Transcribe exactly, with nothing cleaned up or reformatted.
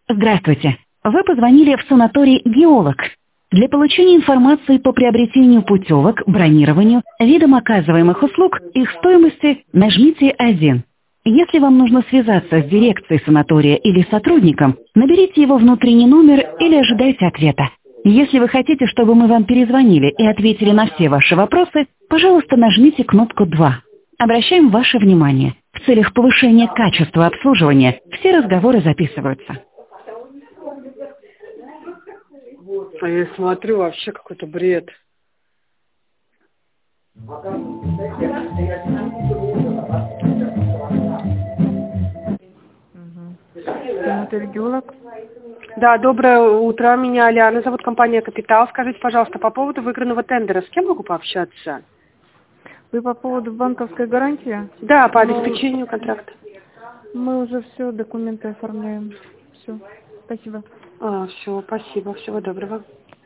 Здравствуйте. Вы позвонили в санаторий «Геолог». Для получения информации по приобретению путевок, бронированию, видам оказываемых услуг, их стоимости, нажмите один. Если вам нужно связаться с дирекцией санатория или сотрудником, наберите его внутренний номер или ожидайте ответа. Если вы хотите, чтобы мы вам перезвонили и ответили на все ваши вопросы, пожалуйста, нажмите кнопку два. Обращаем ваше внимание. В целях повышения качества обслуживания все разговоры записываются. А я смотрю, вообще какой-то бред. Санаторий «Геолог». Да, доброе утро. Меня Алиана зовут, компания «Капитал». Скажите, пожалуйста, по поводу выигранного тендера, с кем могу пообщаться? Вы по поводу банковской гарантии? Да, по Мы- обеспечению контракта. Мы уже все, документы оформляем. Все. Спасибо. А, все, спасибо, всего доброго.